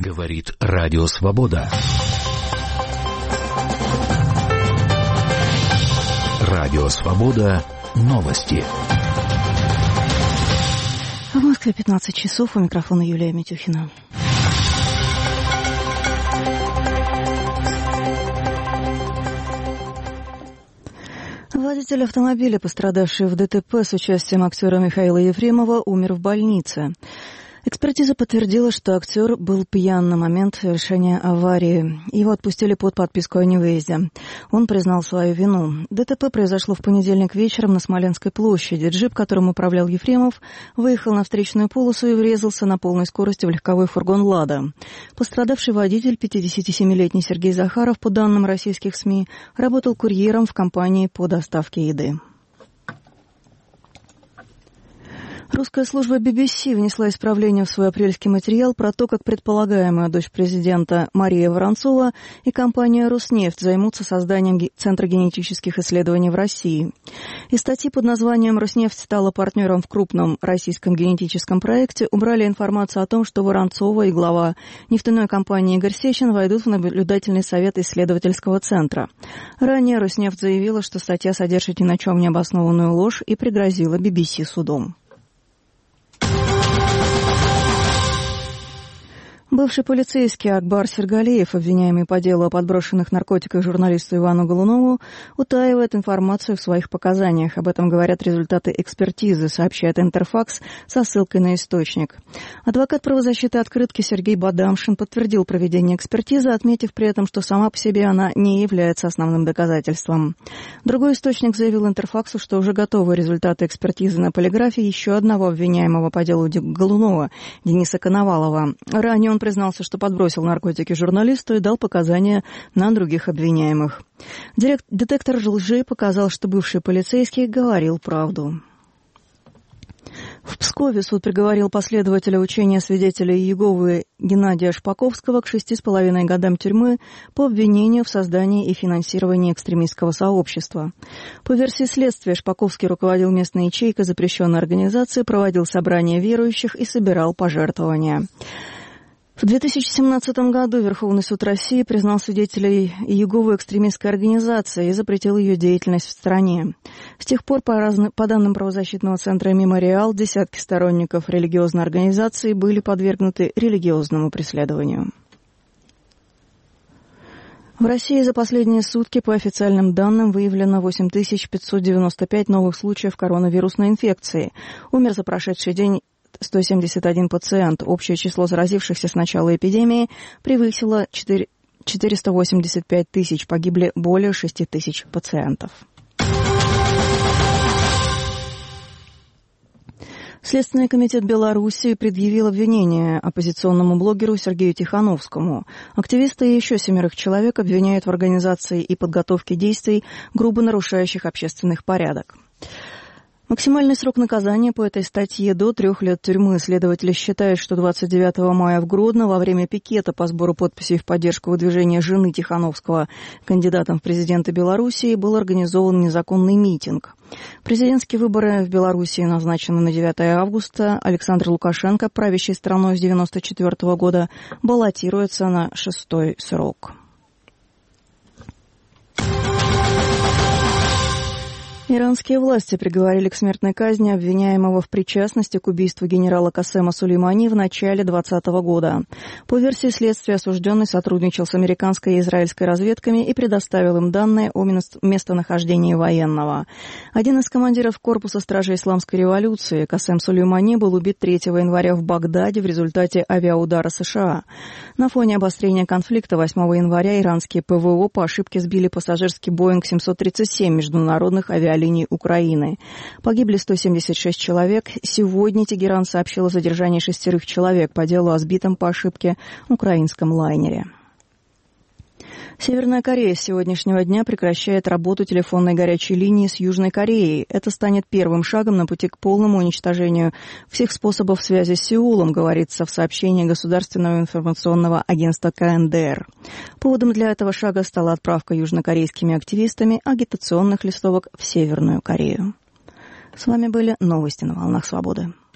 Говорит Радио Свобода. Радио Свобода. Новости. В Москве 15 часов. У микрофона Юлия Митюхина. Водитель автомобиля, пострадавший в ДТП с участием актера Михаила Ефремова, умер в больнице. Экспертиза подтвердила, что актер был пьян на момент совершения аварии. Его отпустили под подписку о невыезде. Он признал свою вину. ДТП произошло в понедельник вечером на Смоленской площади. Джип, которым управлял Ефремов, выехал на встречную полосу и врезался на полной скорости в легковой фургон «Лада». Пострадавший водитель, 57-летний Сергей Захаров, по данным российских СМИ, работал курьером в компании по доставке еды. Русская служба BBC внесла исправление в свой апрельский материал про то, как предполагаемая дочь президента Мария Воронцова и компания «Роснефть» займутся созданием Центра генетических исследований в России. Из статьи под названием «Роснефть стала партнером в крупном российском генетическом проекте» убрали информацию о том, что Воронцова и глава нефтяной компании Игорь Сечин войдут в наблюдательный совет исследовательского центра. Ранее «Роснефть» заявила, что статья содержит ни на чем не обоснованную ложь и пригрозила BBC судом. Бывший полицейский Акбар Сергалеев, обвиняемый по делу о подброшенных наркотиках журналисту Ивану Голунову, утаивает информацию в своих показаниях. Об этом говорят результаты экспертизы, сообщает Интерфакс со ссылкой на источник. Адвокат правозащиты «Открытки» Сергей Бадамшин подтвердил проведение экспертизы, отметив при этом, что сама по себе она не является основным доказательством. Другой источник заявил Интерфаксу, что уже готовы результаты экспертизы на полиграфе еще одного обвиняемого по делу Голунова, Дениса Коновалова. Ранее он признался, что подбросил наркотики журналисту и дал показания на других обвиняемых. Детектор лжи показал, что бывший полицейский говорил правду. В Пскове суд приговорил последователя учения свидетелей Иеговы Геннадия Шпаковского к 6,5 годам тюрьмы по обвинению в создании и финансировании экстремистского сообщества. По версии следствия, Шпаковский руководил местной ячейкой запрещенной организации, проводил собрания верующих и собирал пожертвования. В 2017 году Верховный суд России признал свидетелей Иеговы экстремистской организацией и запретил ее деятельность в стране. С тех пор, по данным правозащитного центра «Мемориал», десятки сторонников религиозной организации были подвергнуты религиозному преследованию. В России за последние сутки, по официальным данным, выявлено 8595 новых случаев коронавирусной инфекции. Умер за прошедший день 171 пациент. Общее число заразившихся с начала эпидемии превысило 485 тысяч. Погибли более 6 тысяч пациентов. Следственный комитет Беларуси предъявил обвинение оппозиционному блогеру Сергею Тихановскому. Активисты и еще 7 человек обвиняют в организации и подготовке действий, грубо нарушающих общественный порядок. Максимальный срок наказания по этой статье до 3 лет тюрьмы. Следователи считают, что 29 мая в Гродно во время пикета по сбору подписей в поддержку выдвижения жены Тихановского кандидатом в президенты Белоруссии был организован незаконный митинг. Президентские выборы в Белоруссии назначены на 9 августа. Александр Лукашенко, правящий страной с 1994 года, баллотируется на 6-й срок. Иранские власти приговорили к смертной казни обвиняемого в причастности к убийству генерала Касема Сулеймани в начале 2020 года. По версии следствия, осужденный сотрудничал с американской и израильской разведками и предоставил им данные о местонахождении военного. Один из командиров корпуса стражей исламской революции, Касем Сулеймани, был убит 3 января в Багдаде в результате авиаудара США. На фоне обострения конфликта 8 января иранские ПВО по ошибке сбили пассажирский Боинг 737 международных авиалиний Украины. Погибли 176 человек. Сегодня Тегеран сообщил о задержании 6 человек по делу о сбитом по ошибке украинском лайнере. Северная Корея с сегодняшнего дня прекращает работу телефонной горячей линии с Южной Кореей. Это станет первым шагом на пути к полному уничтожению всех способов связи с Сеулом, говорится в сообщении Государственного информационного агентства КНДР. Поводом для этого шага стала отправка южнокорейскими активистами агитационных листовок в Северную Корею. С вами были новости на волнах свободы.